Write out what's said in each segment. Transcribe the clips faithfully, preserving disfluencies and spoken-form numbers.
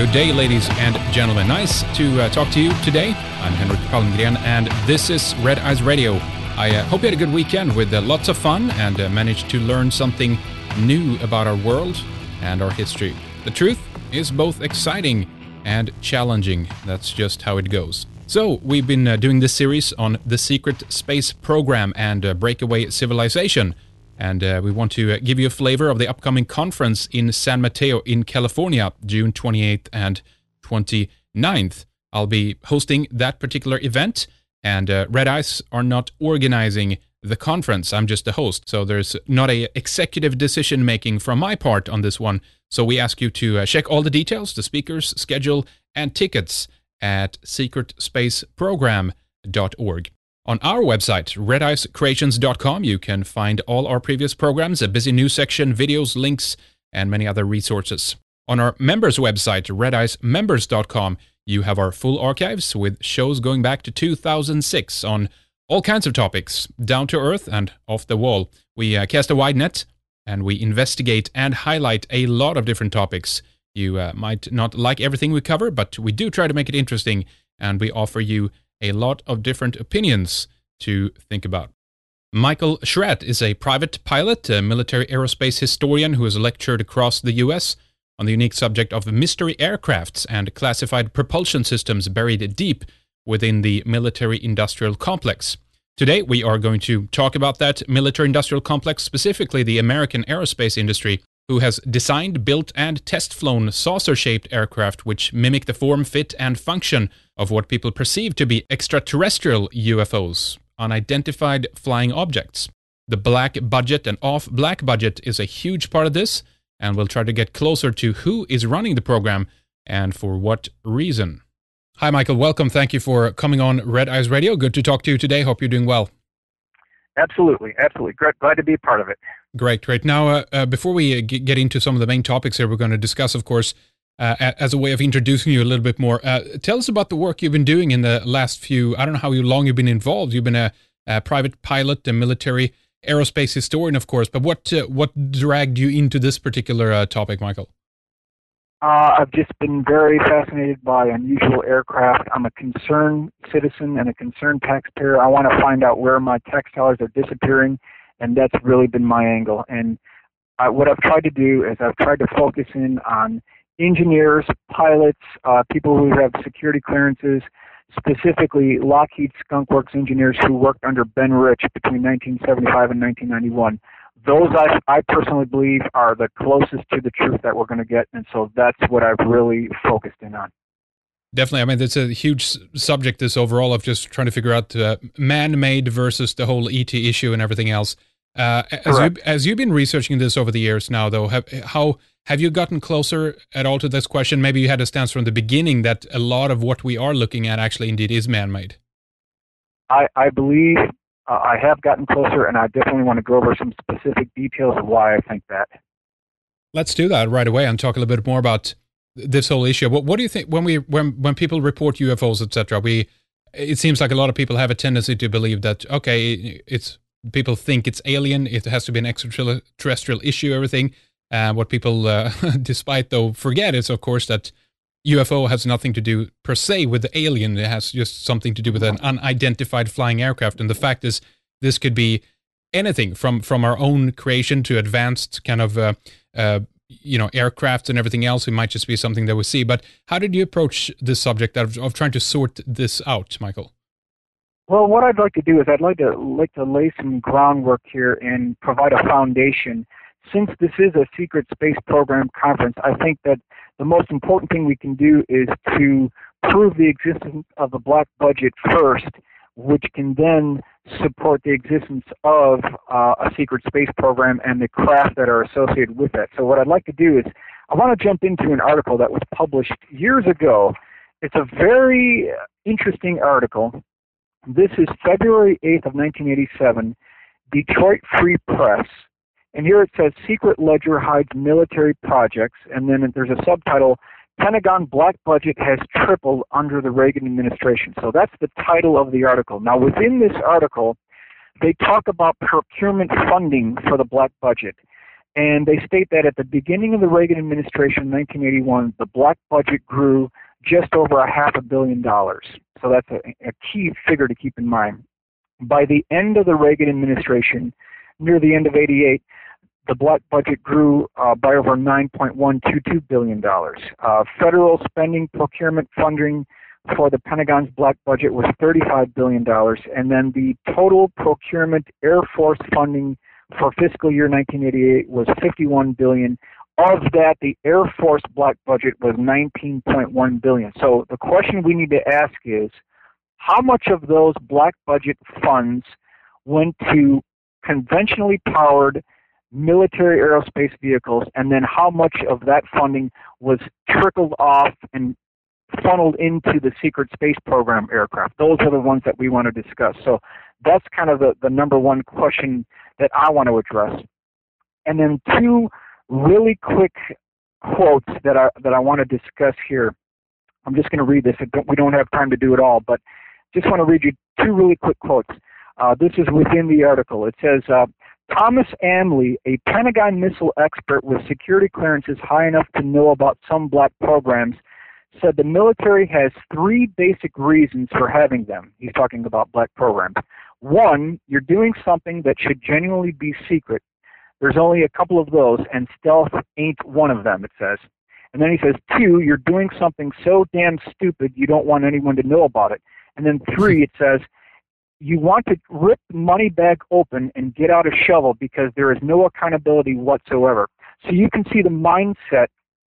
Good day, ladies and gentlemen. Nice to uh, talk to you today. I'm Henrik Palmgren, and this is Red Eyes Radio. I uh, hope you had a good weekend with uh, lots of fun and uh, managed to learn something new about our world and our history. The truth is both exciting and challenging. That's just how it goes. So, we've been uh, doing this series on the secret space program and uh, breakaway civilization. And uh, we want to uh, give you a flavor of the upcoming conference in San Mateo in California, June twenty-eighth and twenty-ninth. I'll be hosting that particular event, and uh, Red Eyes are not organizing the conference. I'm just the host, so there's not a executive decision-making from my part on this one. So we ask you to uh, check all the details, the speakers, schedule, and tickets at secret space program dot org. On our website, red eyes creations dot com, you can find all our previous programs, a busy news section, videos, links, and many other resources. On our members website, red eyes members dot com, you have our full archives with shows going back to two thousand six on all kinds of topics, down to earth and off the wall. We uh, cast a wide net, and we investigate and highlight a lot of different topics. You uh, might not like everything we cover, but we do try to make it interesting, and we offer you a lot of different opinions to think about. Michael Schratt is a private pilot, a military aerospace historian who has lectured across the U S on the unique subject of mystery aircrafts and classified propulsion systems buried deep within the military-industrial complex. Today, we are going to talk about that military-industrial complex, specifically the American aerospace industry, who has designed, built, and test-flown saucer-shaped aircraft which mimic the form, fit, and function of what people perceive to be extraterrestrial U F Os, unidentified flying objects. The black budget and off-black budget is a huge part of this, and we'll try to get closer to who is running the program and for what reason. Hi, Michael. Welcome. Thank you for coming on Red Eyes Radio. Good to talk to you today. Hope you're doing well. Absolutely. Absolutely. Glad, glad to be a part of it. Great, great. Now, uh, uh, before we uh, get into some of the main topics here, we're going to discuss, of course, uh, as a way of introducing you a little bit more. Uh, tell us about the work you've been doing in the last few, I don't know how long you've been involved. You've been a, a private pilot, a military aerospace historian, of course, but what uh, what dragged you into this particular uh, topic, Michael? Uh, I've just been very fascinated by unusual aircraft. I'm a concerned citizen and a concerned taxpayer. I want to find out where my tax dollars are disappearing, and that's really been my angle. And I, what I've tried to do is I've tried to focus in on engineers, pilots, uh, people who have security clearances, specifically Lockheed Skunk Works engineers who worked under Ben Rich between nineteen seventy-five and nineteen ninety-one. Those I, I personally believe are the closest to the truth that we're going to get, and so that's what I've really focused in on. Definitely. I mean, it's a huge subject, this overall, of just trying to figure out uh, man-made versus the whole E T issue and everything else. Uh, as, you, as you've been researching this over the years now, though, have, how have you gotten closer at all to this question? Maybe you had a stance from the beginning that a lot of what we are looking at actually indeed is man-made. I, I believe uh, I have gotten closer, and I definitely want to go over some specific details of why I think that. Let's do that right away and talk a little bit more about this whole issue. What, what do you think when we when when people report U F Os, et cetera? We it seems like a lot of people have a tendency to believe that okay, it's people think it's alien. It has to be an extraterrestrial issue. Everything. Uh, what people, uh, despite though, forget is of course that U F O has nothing to do per se with the alien. It has just something to do with an unidentified flying aircraft. And the fact is, this could be anything from from our own creation to advanced kind of uh, uh, you know, aircrafts and everything else. It might just be something that we see. But how did you approach this subject of, of trying to sort this out, Michael? Well, what I'd like to do is I'd like to like to lay some groundwork here and provide a foundation. Since this is a secret space program conference, I think that the most important thing we can do is to prove the existence of the black budget first, which can then support the existence of uh, a secret space program and the craft that are associated with that. So what I'd like to do is I want to jump into an article that was published years ago. It's a very interesting article. This is February eighth of nineteen eighty-seven, Detroit Free Press. And here it says, Secret Ledger hides military projects, and then there's a subtitle, Pentagon Black Budget has tripled under the Reagan administration. So that's the title of the article. Now, within this article, they talk about procurement funding for the black budget. And they state that at the beginning of the Reagan administration in nineteen eighty-one, the black budget grew just over a half a billion dollars. So that's a, a key figure to keep in mind. By the end of the Reagan administration, near the end of eighty-eight, the black budget grew uh, by over nine point one two two billion dollars. Uh, federal spending procurement funding for the Pentagon's black budget was thirty-five billion dollars, and then the total procurement Air Force funding for fiscal year nineteen eighty-eight was fifty-one billion dollars. Of that, the Air Force black budget was nineteen point one billion dollars. So the question we need to ask is, how much of those black budget funds went to conventionally powered military aerospace vehicles, and then how much of that funding was trickled off and funneled into the secret space program aircraft? Those are the ones that we want to discuss. So that's kind of the, the number one question that I want to address. And then two really quick quotes that I, that I want to discuss here. I'm just going to read this. We don't have time to do it all, but just want to read you two really quick quotes. Uh, this is within the article. It says, uh, Thomas Amley, a Pentagon missile expert with security clearances high enough to know about some black programs, said the military has three basic reasons for having them. He's talking about black programs. One, you're doing something that should genuinely be secret. There's only a couple of those, and stealth ain't one of them, it says. And then he says, two, you're doing something so damn stupid you don't want anyone to know about it. And then three, it says, you want to rip the money bag open and get out a shovel because there is no accountability whatsoever. So you can see the mindset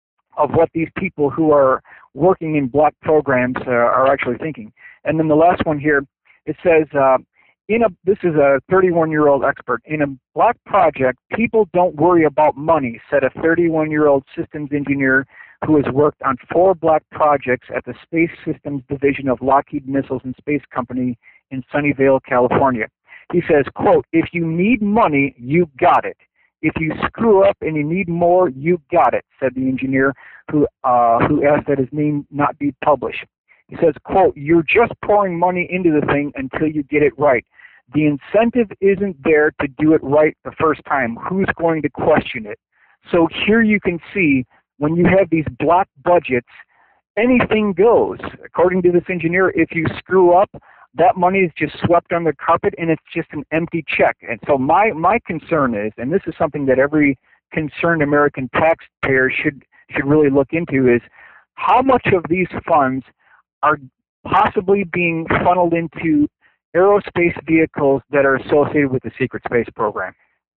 of what these people who are working in black programs uh, are actually thinking. And then the last one here, it says, uh, in a, this is a thirty-one-year-old expert, in a black project, people don't worry about money, said a thirty-one-year-old systems engineer who has worked on four black projects at the Space Systems Division of Lockheed Missiles and Space Company in Sunnyvale, California. He says, quote, if you need money, you got it. If you screw up and you need more, you got it, said the engineer who uh, who asked that his name not be published. He says, quote, you're just pouring money into the thing until you get it right. The incentive isn't there to do it right the first time. Who's going to question it? So here you can see when you have these black budgets, anything goes. According to this engineer, if you screw up, that money is just swept under the carpet and it's just an empty check. And so my, my concern is, and this is something that every concerned American taxpayer should should really look into, is how much of these funds are possibly being funneled into aerospace vehicles that are associated with the secret space program.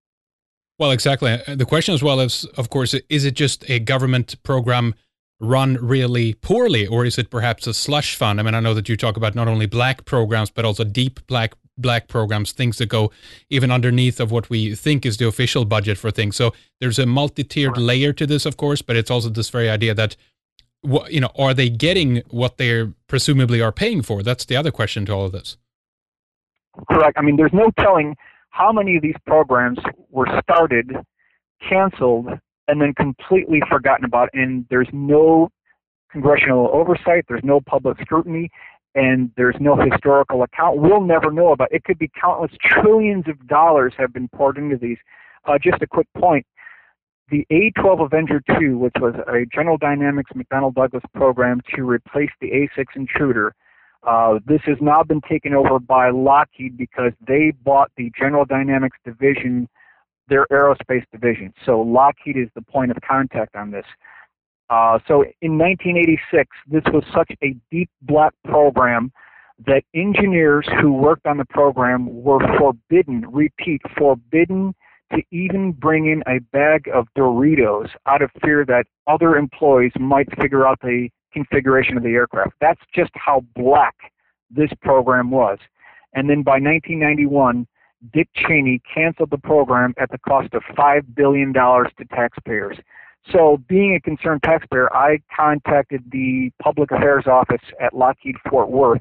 Well, exactly. The question as well is, of course, is it just a government program run really poorly, or is it perhaps a slush fund? I mean, I know that you talk about not only black programs, but also deep black black programs, things that go even underneath of what we think is the official budget for things. So there's a multi-tiered layer to this, of course, but it's also this very idea that, you know, are they getting what they presumably are paying for? That's the other question to all of this. Correct. I mean, there's no telling how many of these programs were started, canceled, and then completely forgotten about, and there's no congressional oversight, there's no public scrutiny, and there's no historical account. We'll never know about it. It could be countless trillions of dollars have been poured into these. Uh, just a quick point. The A twelve Avenger two, which was a General Dynamics McDonnell Douglas program to replace the A six Intruder, uh, this has now been taken over by Lockheed because they bought the General Dynamics division, their aerospace division. So Lockheed is the point of contact on this. Uh, so in nineteen eighty-six, this was such a deep black program that engineers who worked on the program were forbidden, repeat, forbidden to even bring in a bag of Doritos out of fear that other employees might figure out the configuration of the aircraft. That's just how black this program was. And then by nineteen ninety-one, Dick Cheney canceled the program at the cost of five billion dollars to taxpayers. So being a concerned taxpayer, I contacted the public affairs office at Lockheed Fort Worth,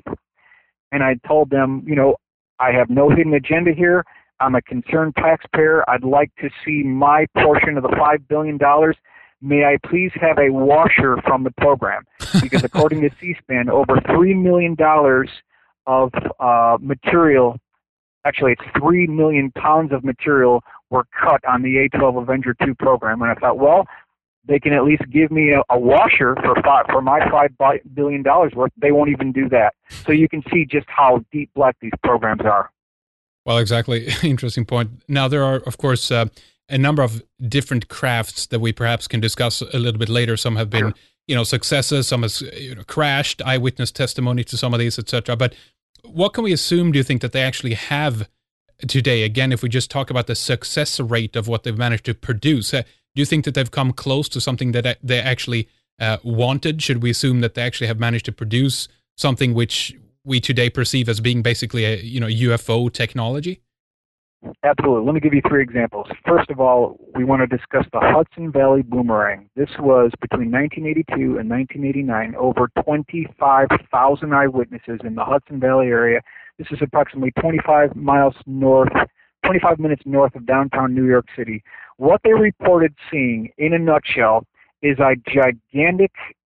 and I told them, you know, I have no hidden agenda here. I'm a concerned taxpayer. I'd like to see my portion of the five billion dollars. May I please have a washer from the program? Because according to C-SPAN, over three million dollars of uh, material, actually it's three million pounds of material were cut on the A twelve Avenger two program. And I thought, well, they can at least give me a, a washer for five, for my five billion dollars worth. They won't even do that. So you can see just how deep black these programs are. Well, exactly. Interesting point. Now, there are, of course, uh, a number of different crafts that we perhaps can discuss a little bit later. Some have been, sure. you know, successes. Some has you know, crashed. Eyewitness testimony to some of these, et cetera. But what can we assume? Do you think that they actually have today? Again, if we just talk about the success rate of what they've managed to produce, uh, do you think that they've come close to something that they actually uh, wanted? Should we assume that they actually have managed to produce something which we today perceive as being basically a you know U F O technology? Absolutely. Let me give you three examples. First of all, we want to discuss the Hudson Valley Boomerang. This was between nineteen eighty-two and nineteen eighty-nine, over twenty-five thousand eyewitnesses in the Hudson Valley area. This is approximately twenty-five miles north, twenty-five minutes north of downtown New York City. What they reported seeing, in a nutshell, is a gigantic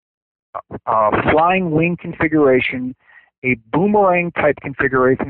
uh, flying wing configuration, a boomerang-type configuration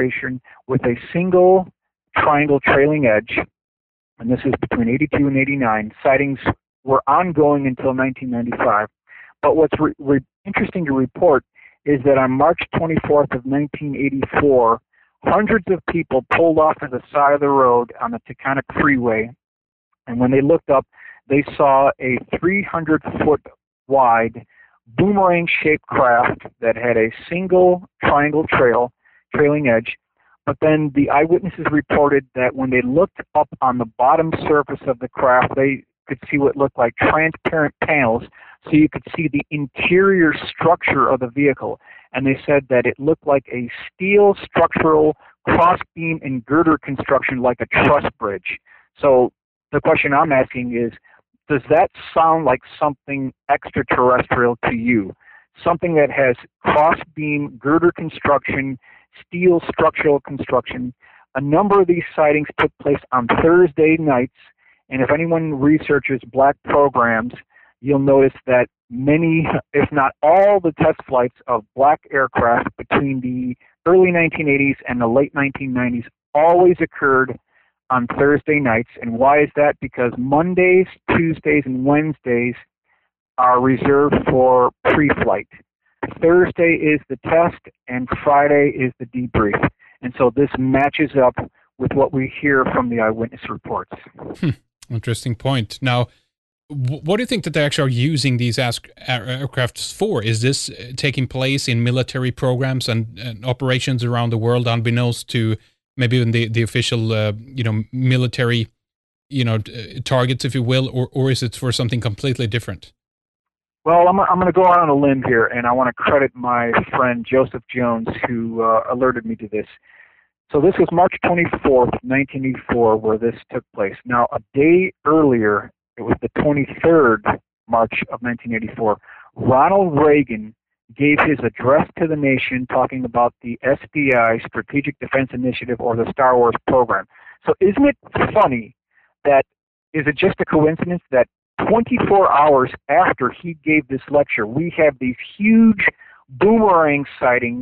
with a single triangle trailing edge, and this is between eighty-two and eighty-nine. Sightings were ongoing until nineteen ninety-five. But what's re- re- interesting to report is that on March twenty-fourth of nineteen eighty-four, hundreds of people pulled off to the side of the road on the Taconic Freeway, and when they looked up, they saw a three hundred foot wide boomerang-shaped craft that had a single triangle trail, trailing edge. But then the eyewitnesses reported that when they looked up on the bottom surface of the craft, they could see what looked like transparent panels, so you could see the interior structure of the vehicle. And they said that it looked like a steel structural cross-beam and girder construction like a truss bridge. So the question I'm asking is, does that sound like something extraterrestrial to you? Something that has cross-beam girder construction, steel structural construction. A number of these sightings took place on Thursday nights, and if anyone researches black programs, you'll notice that many, if not all, the test flights of black aircraft between the early nineteen eighties and the late nineteen nineties always occurred on Thursday nights. And why is that? Because Mondays, Tuesdays, and Wednesdays are reserved for pre-flight. Thursday is the test, and Friday is the debrief. And so this matches up with what we hear from the eyewitness reports. Hmm. Interesting point. Now, what do you think that they actually are using these aircrafts for? Is this taking place in military programs and, and operations around the world, unbeknownst to maybe even the, the official, uh, you know, military, you know, targets, if you will, or, or is it for something completely different? Well, I'm, I'm going to go out on a limb here, and I want to credit my friend Joseph Jones, who uh, alerted me to this. So this was March twenty-fourth, nineteen eighty-four, where this took place. Now, a day earlier, it was the twenty-third March of nineteen eighty-four, Ronald Reagan gave his address to the nation talking about the S D I, Strategic Defense Initiative, or the Star Wars program. So isn't it funny that, is it just a coincidence that twenty-four hours after he gave this lecture, we have these huge boomerang sightings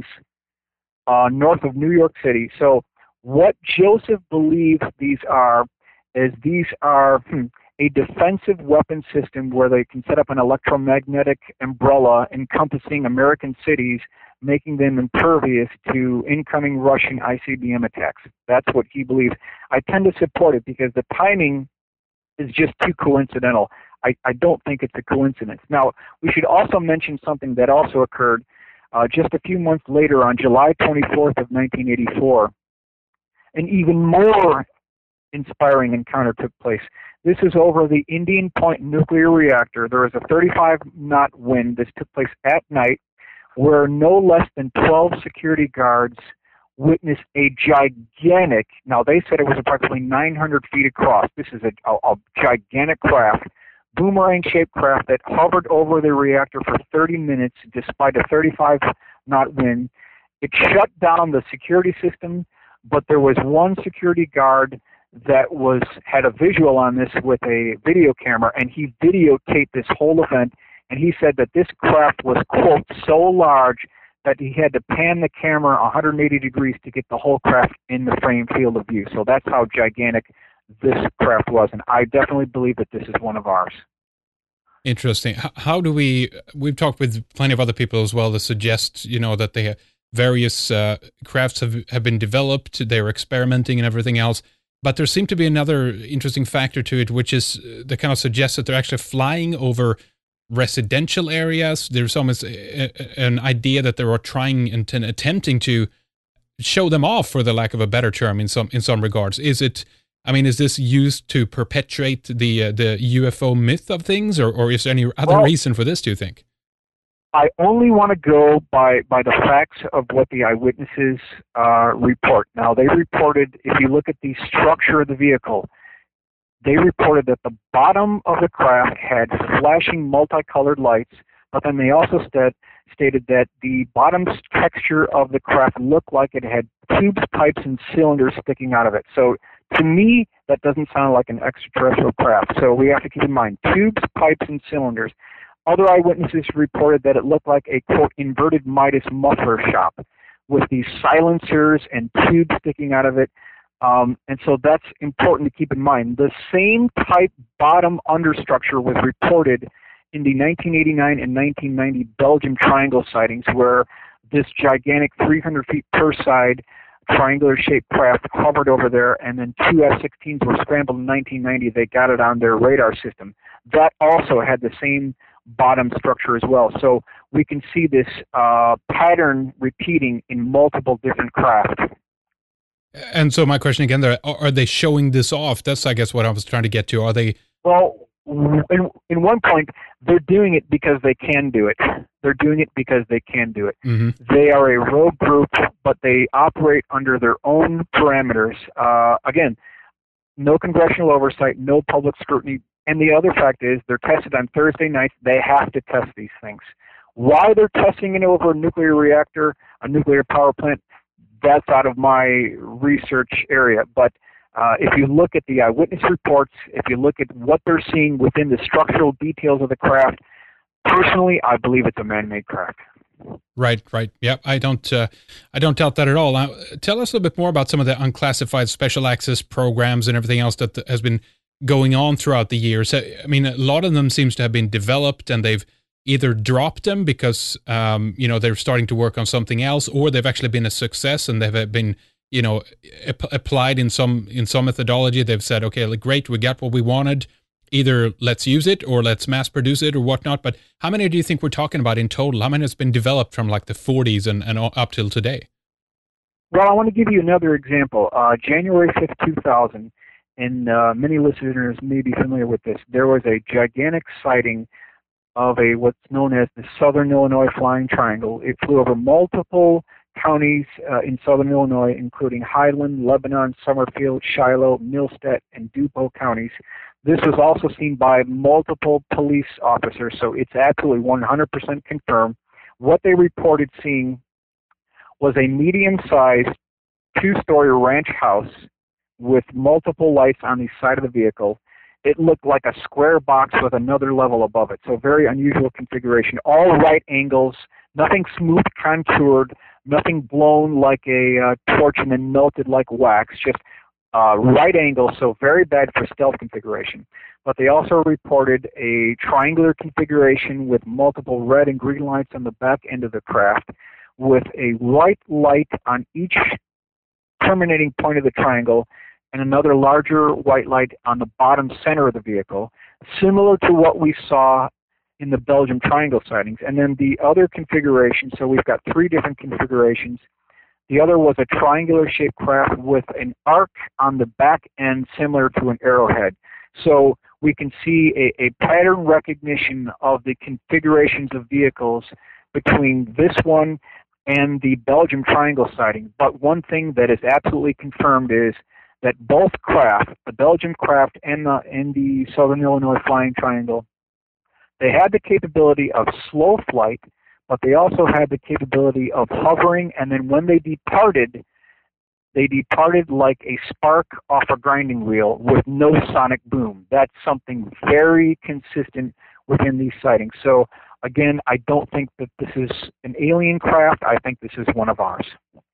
uh, north of New York City? So what Joseph believes these are is these are hmm, a defensive weapon system where they can set up an electromagnetic umbrella encompassing American cities, making them impervious to incoming Russian I C B M attacks. That's what he believes. I tend to support it because the timing is just too coincidental. I, I don't think it's a coincidence. Now, we should also mention something that also occurred uh, just a few months later on July twenty-fourth of nineteen eighty-four. An even more inspiring encounter took place. This is over the Indian Point nuclear reactor. There was a thirty-five knot wind. This took place at night, where no less than twelve security guards witnessed a gigantic, now they said it was approximately nine hundred feet across. This is a, a, a gigantic craft, boomerang-shaped craft that hovered over the reactor for thirty minutes despite a thirty-five knot wind. It shut down the security system, but there was one security guard that was had a visual on this with a video camera, and he videotaped this whole event, and he said that this craft was, quote, so large that he had to pan the camera one hundred eighty degrees to get the whole craft in the frame field of view. So that's how gigantic this craft was. And I definitely believe that this is one of ours. Interesting. How do we, we've talked with plenty of other people as well that suggest, you know, that they various uh, crafts have, have been developed, they're experimenting and everything else. But there seemed to be another interesting factor to it, which is that kind of suggests that they're actually flying over residential areas. There's almost a, an idea that they are trying and t- attempting to show them off, for the lack of a better term, in some in some regards. Is it? I mean, is this used to perpetuate the uh, the U F O myth of things, or, or is there any other well, reason for this, do you think? I only want to go by, by the facts of what the eyewitnesses uh, report. Now, they reported, if you look at the structure of the vehicle, they reported that the bottom of the craft had flashing multicolored lights, but then they also said, stated that the bottom texture of the craft looked like it had tubes, pipes, and cylinders sticking out of it. So to me, that doesn't sound like an extraterrestrial craft. So we have to keep in mind tubes, pipes, and cylinders. Other eyewitnesses reported that it looked like a, quote, inverted Midas muffler shop with these silencers and tubes sticking out of it. Um, and so that's important to keep in mind. The same type bottom understructure was reported in the nineteen eighty-nine and nineteen ninety Belgium Triangle sightings, where this gigantic three hundred feet per side triangular-shaped craft hovered over there, and then two F sixteens were scrambled in nineteen ninety. They got it on their radar system. That also had the same bottom structure as well. So we can see this uh, pattern repeating in multiple different craft. And so my question again there, are they showing this off? That's, I guess, what I was trying to get to. Are they... Well, in, in one point, they're doing it because they can do it. They're doing it because they can do it. Mm-hmm. They are a rogue group, but they operate under their own parameters. Uh, again, no congressional oversight, no public scrutiny. And the other fact is they're tested on Thursday nights. They have to test these things. Why they're testing it over a nuclear reactor, a nuclear power plant, that's out of my research area. But uh, if you look at the eyewitness reports, if you look at what they're seeing within the structural details of the craft, personally, I believe it's a man-made craft. Right, right. Yeah, I don't, uh, I don't doubt that at all. Now, tell us a little bit more about some of the unclassified special access programs and everything else that has been going on throughout the years. I mean, a lot of them seems to have been developed, and they've either dropped them because, um, you know, they're starting to work on something else, or they've actually been a success and they've been, you know, ap- applied in some in some methodology. They've said, okay, like, great, we got what we wanted. Either let's use it or let's mass produce it or whatnot. But how many do you think we're talking about in total? How many has been developed from like the forties and, and up till today? Well, I want to give you another example. Uh, January fifth, two thousand, and uh, many listeners may be familiar with this. There was a gigantic sighting of a what's known as the Southern Illinois Flying Triangle. It flew over multiple counties uh, in Southern Illinois, including Highland, Lebanon, Summerfield, Shiloh, Millstadt, and DuPont counties. This was also seen by multiple police officers, so it's absolutely one hundred percent confirmed. What they reported seeing was a medium-sized two-story ranch house with multiple lights on the side of the vehicle. It looked like a square box with another level above it, so very unusual configuration. All right angles, nothing smooth contoured, nothing blown like a uh, torch and then melted like wax, just uh, right angles, so very bad for stealth configuration. But they also reported a triangular configuration with multiple red and green lights on the back end of the craft, with a white light on each terminating point of the triangle, and another larger white light on the bottom center of the vehicle, similar to what we saw in the Belgium Triangle sightings. And then the other configuration, so we've got three different configurations. The other was a triangular-shaped craft with an arc on the back end similar to an arrowhead. So we can see a, a pattern recognition of the configurations of vehicles between this one and the Belgium Triangle sighting. But one thing that is absolutely confirmed is that both craft, the Belgium craft and the, and the Southern Illinois Flying Triangle, they had the capability of slow flight, but they also had the capability of hovering, and then when they departed, they departed like a spark off a grinding wheel with no sonic boom. That's something very consistent within these sightings. So again, I don't think that this is an alien craft. I think this is one of ours.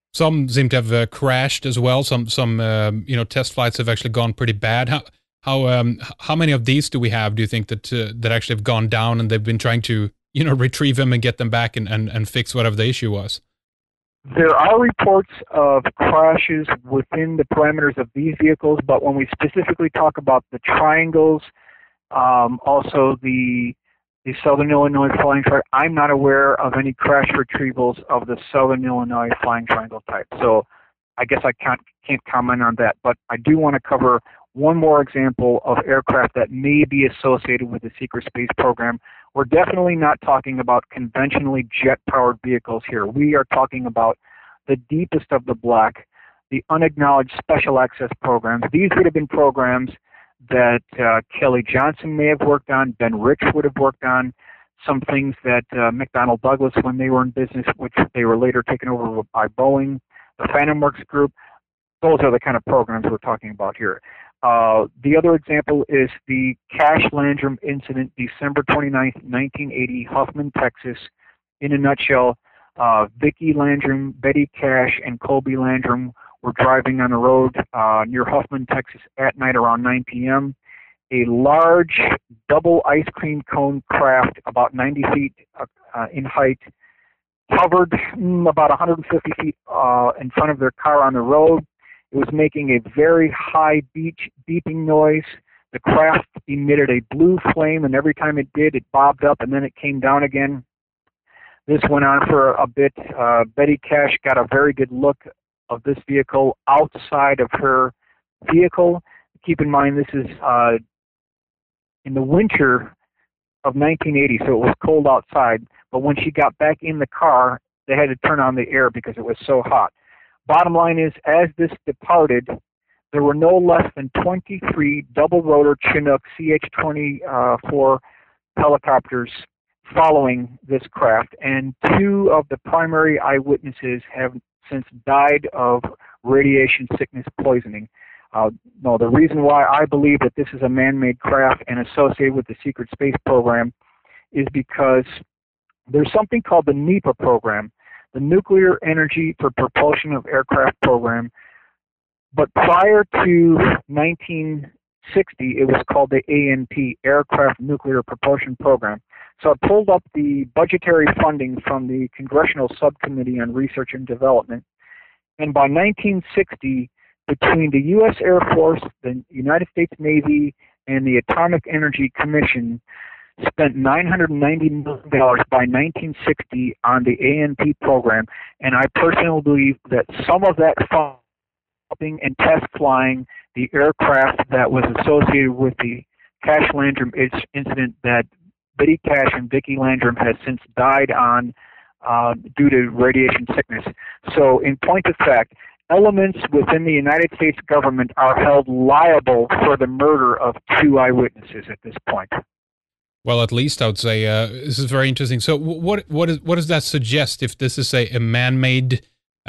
Some seem to have uh, crashed as well. Some some um, you know test flights have actually gone pretty bad. How how um, how many of these do we have? Do you think that uh, that actually have gone down and they've been trying to you know retrieve them and get them back and, and, and fix whatever the issue was? There are reports of crashes within the parameters of these vehicles, but when we specifically talk about the Triangles, um, also the the Southern Illinois Flying Triangle, I'm not aware of any crash retrievals of the Southern Illinois Flying Triangle type. So I guess I can't can't comment on that, but I do want to cover one more example of aircraft that may be associated with the secret space program. We're definitely not talking about conventionally jet-powered vehicles here. We are talking about the deepest of the black, the unacknowledged special access programs. These would have been programs that uh, Kelly Johnson may have worked on, Ben Rich would have worked on, some things that uh, McDonnell Douglas, when they were in business, which they were later taken over by Boeing, the Phantom Works Group. Those are the kind of programs we're talking about here. Uh, the other example is the Cash Landrum incident, December twenty-ninth, nineteen eighty, Huffman, Texas. In a nutshell, uh, Vicki Landrum, Betty Cash, and Colby Landrum were driving on the road uh, near Huffman, Texas at night around nine p.m. A large double ice cream cone craft, about ninety feet uh, in height, hovered mm, about one hundred fifty feet uh, in front of their car on the road. It was making a very high beach beeping noise. The craft emitted a blue flame, and every time it did, it bobbed up, and then it came down again. This went on for a bit. Uh, Betty Cash got a very good look of this vehicle outside of her vehicle. Keep in mind, this is uh, in the winter of nineteen eighty, so it was cold outside. But when she got back in the car, they had to turn on the air because it was so hot. Bottom line is, as this departed, there were no less than twenty-three double-rotor Chinook C H twenty-four helicopters following this craft, and two of the primary eyewitnesses have since died of radiation sickness poisoning. Uh, no, the reason why I believe that this is a man-made craft and associated with the secret space program is because there's something called the NEPA program, the Nuclear Energy for Propulsion of Aircraft program. But prior to nineteen sixty, it was called the A N P, Aircraft Nuclear Propulsion Program. So I pulled up the budgetary funding from the Congressional Subcommittee on Research and Development, and by nineteen sixty, between the U S Air Force, the United States Navy, and the Atomic Energy Commission, spent nine hundred ninety million dollars by nineteen sixty on the A N P program, and I personally believe that some of that funding and test flying the aircraft that was associated with the Cash Landrum incident that Betty Cash and Vicki Landrum has since died on uh, due to radiation sickness. So in point of fact, elements within the United States government are held liable for the murder of two eyewitnesses at this point. Well, at least I would say uh, this is very interesting. So, what what is what does that suggest? If this is a, a man-made,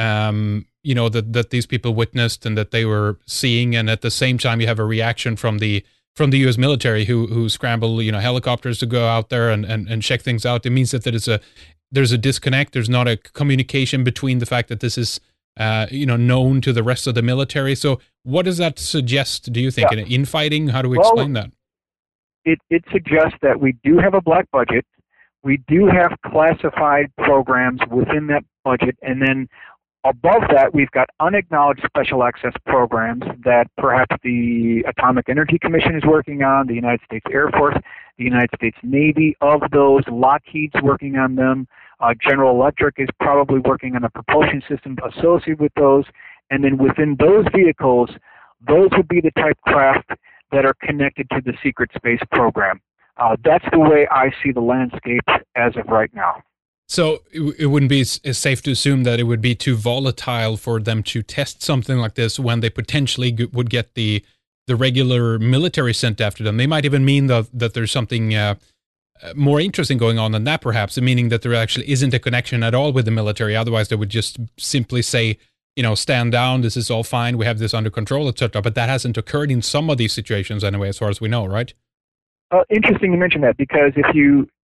um, you know, that that these people witnessed and that they were seeing, and at the same time you have a reaction from the from the U S military who who scramble, you know, helicopters to go out there and, and, and check things out. It means that there is a there's a disconnect. There's not a communication between the fact that this is uh, you know known to the rest of the military. So, what does that suggest? Do you think yeah. in infighting? How do we well, explain that? It, it suggests that we do have a black budget, we do have classified programs within that budget, and then above that we've got unacknowledged special access programs that perhaps the Atomic Energy Commission is working on, the United States Air Force, the United States Navy. Of those, Lockheed's working on them, uh, General Electric is probably working on a propulsion system associated with those, and then within those vehicles, those would be the type craft that are connected to the secret space program. Uh, that's the way I see the landscape as of right now. So it, it wouldn't be s- safe to assume that it would be too volatile for them to test something like this when they potentially g- would get the the regular military sent after them. They might even mean that, that there's something uh, more interesting going on than that, perhaps, meaning that there actually isn't a connection at all with the military. Otherwise, they would just simply say, you know, stand down, this is all fine, we have this under control, et cetera. But that hasn't occurred in some of these situations anyway, as far as we know, right? Uh, interesting you mention that, because if you,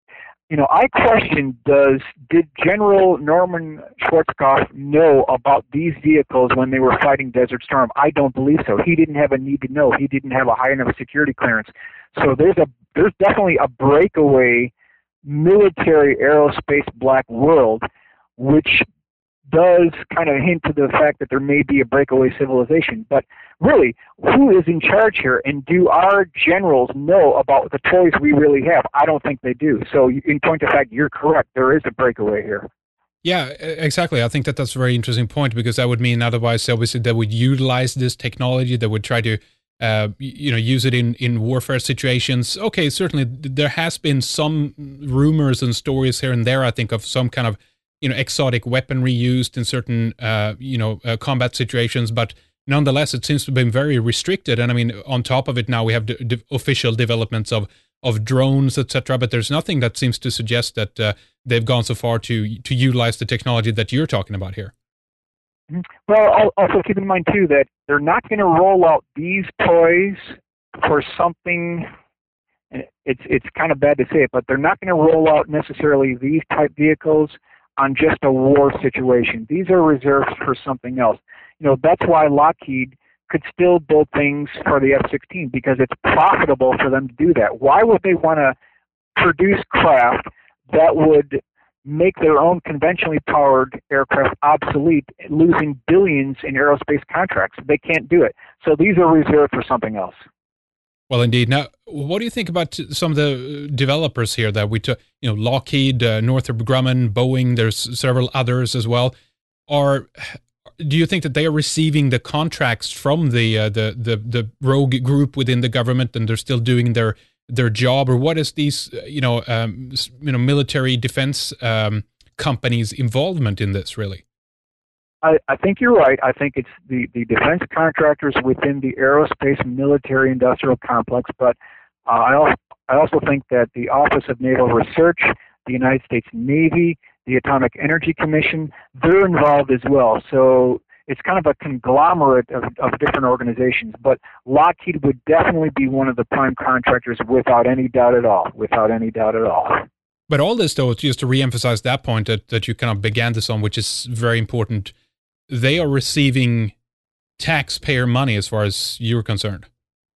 You know, I question, does did General Norman Schwarzkopf know about these vehicles when they were fighting Desert Storm? I don't believe so. He didn't have a need to know. He didn't have a high enough security clearance. So there's a there's definitely a breakaway military aerospace black world, which does kind of hint to the fact that there may be a breakaway civilization. But really, who is in charge here? And do our generals know about the toys we really have? I don't think they do. So in point of fact, you're correct. There is a breakaway here. Yeah, exactly. I think that that's a very interesting point, because that would mean otherwise, obviously, they would utilize this technology. They would try to, uh, you know, use it in, in warfare situations. Okay, certainly there has been some rumors and stories here and there, I think, of some kind of, you know, exotic weaponry used in certain, uh, you know, uh, combat situations. But nonetheless, it seems to have been very restricted. And I mean, on top of it, now we have de- de- official developments of of drones, et cetera. But there's nothing that seems to suggest that uh, they've gone so far to to utilize the technology that you're talking about here. Well, also keep in mind too that they're not going to roll out these toys for something. It's it's kind of bad to say it, but they're not going to roll out necessarily these type vehicles on just a war situation. These are reserved for something else. You know, that's why Lockheed could still build things for the F sixteen, because it's profitable for them to do that. Why would they want to produce craft that would make their own conventionally powered aircraft obsolete, losing billions in aerospace contracts? They can't do it. So these are reserved for something else. Well, indeed. Now, what do you think about some of the developers here that we took? You know, Lockheed, uh, Northrop Grumman, Boeing. There's several others as well. Are do you think that they are receiving the contracts from the uh, the the the rogue group within the government, and they're still doing their their job, or what is these you know um, you know military defense um, companies' involvement in this really? I, I think you're right. I think it's the, the defense contractors within the aerospace military industrial complex, but uh, I, also, I also think that the Office of Naval Research, the United States Navy, the Atomic Energy Commission, they're involved as well. So it's kind of a conglomerate of, of different organizations, but Lockheed would definitely be one of the prime contractors without any doubt at all, without any doubt at all. But all this, though, just to reemphasize that point that, that you kind of began this on, which is very important, they are receiving taxpayer money as far as you're concerned.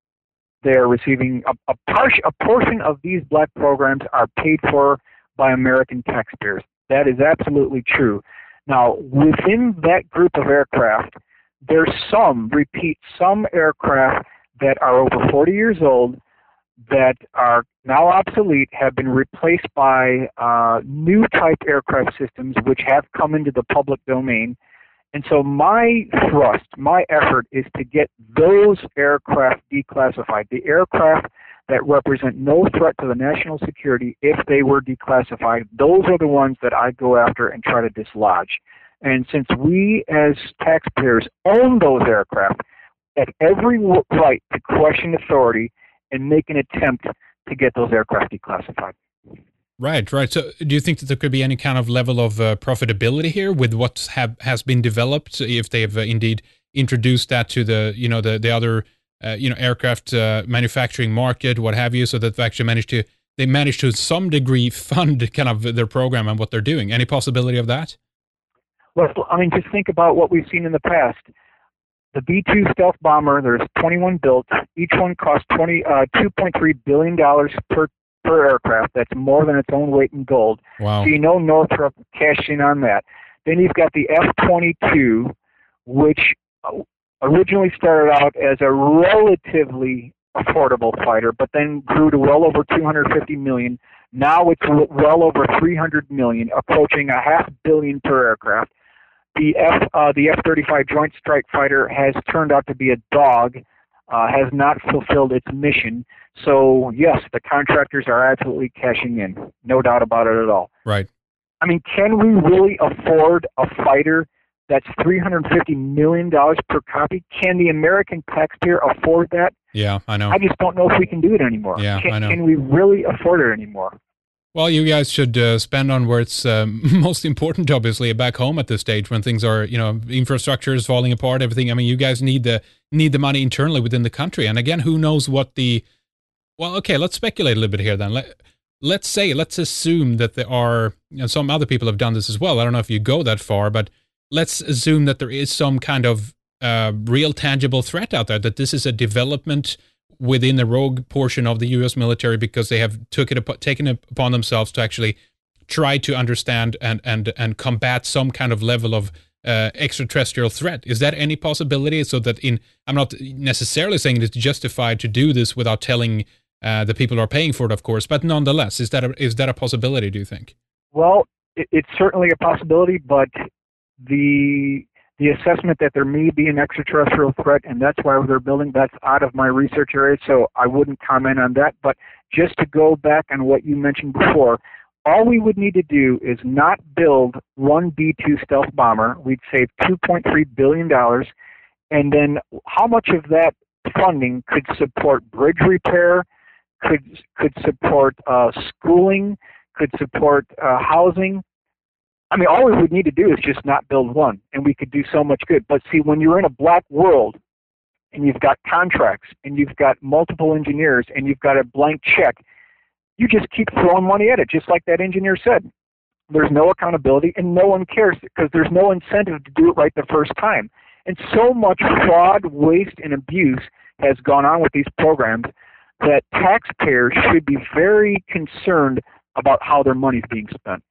They are receiving a, a, par- a portion of these black programs are paid for by American taxpayers. That is absolutely true. Now, within that group of aircraft, there's some, repeat, some aircraft that are over forty years old that are now obsolete, have been replaced by uh, new type aircraft systems which have come into the public domain. And so my thrust, my effort is to get those aircraft declassified, the aircraft that represent no threat to the national security if they were declassified. Those are the ones that I go after and try to dislodge. And since we as taxpayers own those aircraft, have every right to question authority and make an attempt to get those aircraft declassified. Right, right. So do you think that there could be any kind of level of uh, profitability here with what have, has been developed, if they have uh, indeed introduced that to the, you know, the, the other, uh, you know, aircraft uh, manufacturing market, what have you, so that they actually managed to, they managed to some degree fund kind of their program and what they're doing? Any possibility of that? Well, I mean, just think about what we've seen in the past. The B two stealth bomber, there's twenty-one built. Each one costs twenty, uh, two point three billion dollars per per aircraft. That's more than its own weight in gold. Wow. So you know Northrop cashed in on that. Then you've got the F twenty-two, which originally started out as a relatively affordable fighter, but then grew to well over two hundred fifty million dollars. Now it's well over three hundred million dollars, approaching a half billion per aircraft. The F, uh, the F thirty-five Joint Strike Fighter has turned out to be a dog, uh, has not fulfilled its mission. So, yes, the contractors are absolutely cashing in. No doubt about it at all. Right. I mean, can we really afford a fighter that's three hundred fifty million dollars per copy? Can the American taxpayer afford that? Yeah, I know. I just don't know if we can do it anymore. Yeah, can, I know. Can we really afford it anymore? Well, you guys should uh, spend on where it's um, most important, obviously, back home at this stage when things are, you know, infrastructure is falling apart, everything. I mean, you guys need the need the money internally within the country. And again, who knows what the, well, okay, let's speculate a little bit here then. Let, let's say, let's assume that there are, you know, some other people have done this as well. I don't know if you go that far, but let's assume that there is some kind of uh, real tangible threat out there, that this is a development within the rogue portion of the U S military because they have took it up, taken it upon themselves to actually try to understand and and and combat some kind of level of uh, extraterrestrial threat. Is that any possibility? So that in, I'm not necessarily saying it's justified to do this without telling uh, the people who are paying for it, of course, but nonetheless, is that a, is that a possibility, do you think? Well, it, it's certainly a possibility, but the the assessment that there may be an extraterrestrial threat, and that's why they're building, that's out of my research area, so I wouldn't comment on that. But just to go back on what you mentioned before, all we would need to do is not build one B two stealth bomber. We'd save two point three billion dollars, and then how much of that funding could support bridge repair, could could support uh, schooling, could support uh, housing? I mean, all we would need to do is just not build one, and we could do so much good. But see, when you're in a black world, and you've got contracts, and you've got multiple engineers, and you've got a blank check, you just keep throwing money at it, just like that engineer said. There's no accountability, and no one cares because there's no incentive to do it right the first time. And so much fraud, waste, and abuse has gone on with these programs that taxpayers should be very concerned about how their money is being spent.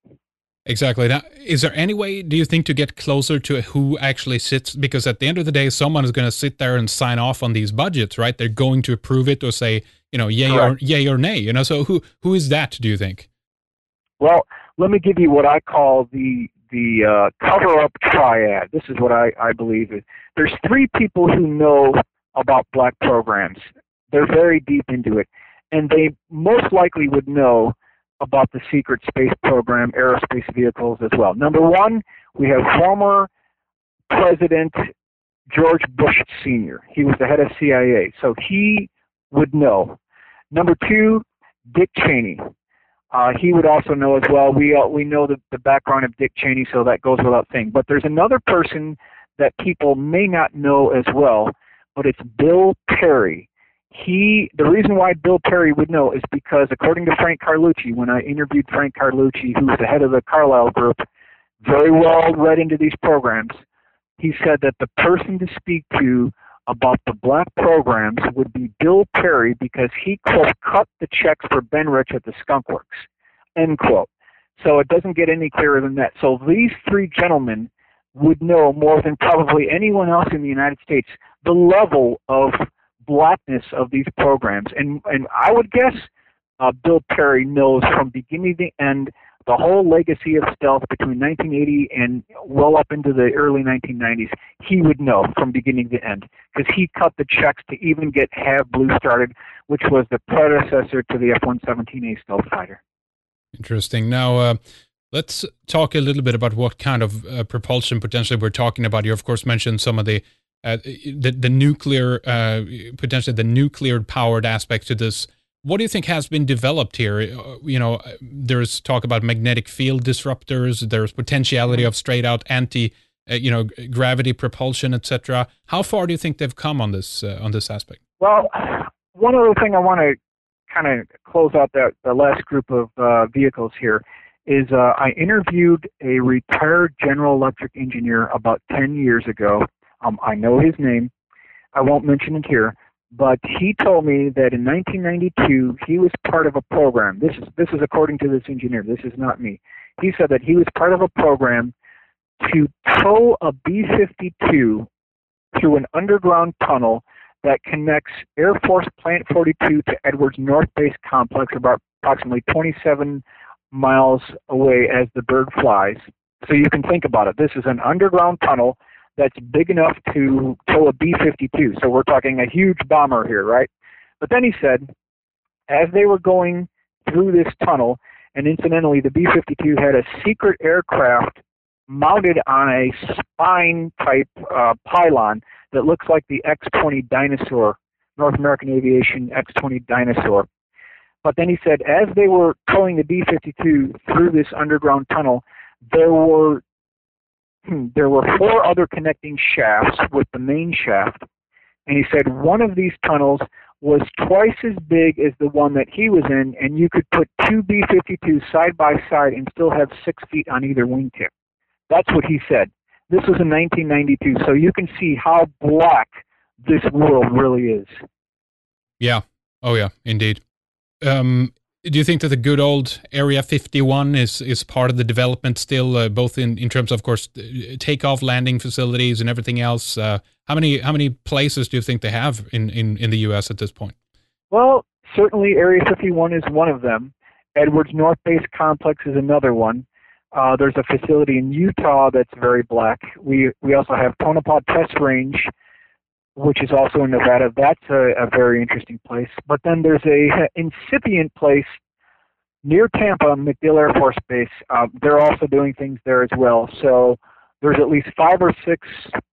Exactly. Now, is there any way, do you think, to get closer to who actually sits? Because at the end of the day, someone is going to sit there and sign off on these budgets, right? They're going to approve it or say, you know, yay or, yay or nay. You know, so who who is that, do you think? Well, let me give you what I call the the uh, cover-up triad. This is what I, I believe. There's three people who know about black programs. They're very deep into it. And they most likely would know about the secret space program, aerospace vehicles as well. Number one, we have former President George Bush Senior He was the head of C I A, so he would know. Number two, Dick Cheney. Uh, he would also know as well. We uh, we know the, the background of Dick Cheney, so that goes without saying. But there's another person that people may not know as well, but it's Bill Perry. He, the reason why Bill Perry would know is because, according to Frank Carlucci, when I interviewed Frank Carlucci, who was the head of the Carlyle Group, very well read into these programs, he said that the person to speak to about the black programs would be Bill Perry because he, quote, cut the checks for Ben Rich at the Skunk Works, end quote. So it doesn't get any clearer than that. So these three gentlemen would know more than probably anyone else in the United States the level of blackness of these programs. And and I would guess uh, Bill Perry knows from beginning to end the whole legacy of stealth between nineteen eighty and well up into the early nineteen nineties. He would know from beginning to end because he cut the checks to even get Have Blue started, which was the predecessor to the F one seventeen A stealth fighter. Interesting. Now, uh, let's talk a little bit about what kind of uh, propulsion potentially we're talking about. You, of course, mentioned some of the Uh, the, the nuclear, uh, potentially the nuclear powered aspect to this. What do you think has been developed here? Uh, you know, there's talk about magnetic field disruptors. There's potentiality of straight out anti, uh, you know, gravity propulsion, et cetera. How far do you think they've come on this uh, on this aspect? Well, one other thing I want to kind of close out that the last group of uh, vehicles here is uh, I interviewed a retired General Electric engineer about ten years ago. Um, I know his name. I won't mention it here, but he told me that in nineteen ninety-two he was part of a program. This is this is according to this engineer. This is not me. He said that he was part of a program to tow a B fifty-two through an underground tunnel that connects Air Force Plant forty-two to Edwards North Base Complex, about approximately twenty-seven miles away as the bird flies. So you can think about it. This is an underground tunnel that's big enough to tow a B fifty-two. So we're talking a huge bomber here, right? But then he said, as they were going through this tunnel, and incidentally, the B fifty-two had a secret aircraft mounted on a spine-type uh, pylon that looks like the X twenty Dyna-Soar, North American Aviation X twenty Dyna-Soar. But then he said, as they were towing the B fifty-two through this underground tunnel, there were There were four other connecting shafts with the main shaft, and he said one of these tunnels was twice as big as the one that he was in, and you could put two B fifty-twos side by side and still have six feet on either wingtip. That's what he said. This was in nineteen ninety-two, so you can see how black this world really is. Yeah. Oh, yeah, indeed. Um, do you think that the good old Area fifty-one is, is part of the development still, uh, both in, in terms of, of course, takeoff, landing facilities, and everything else? Uh, how many how many places do you think they have in, in, in the U S at this point? Well, certainly Area fifty-one is one of them. Edwards North Base Complex is another one. Uh, there's a facility in Utah that's very black. We we also have Tonopah Test Range, which is also in Nevada. That's a, a very interesting place. But then there's a incipient place near Tampa, MacDill Air Force Base. Uh, they're also doing things there as well. So there's at least five or six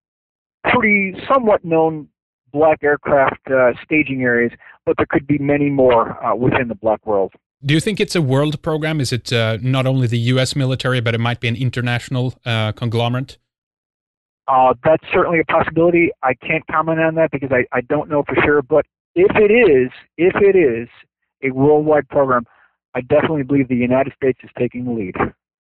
pretty somewhat known black aircraft uh, staging areas, but there could be many more uh, within the black world. Do you think it's a world program? Is it uh, not only the U S military, but it might be an international uh, conglomerate? Uh, that's certainly a possibility. I can't comment on that because I, I don't know for sure. But if it is, if it is a worldwide program, I definitely believe the United States is taking the lead.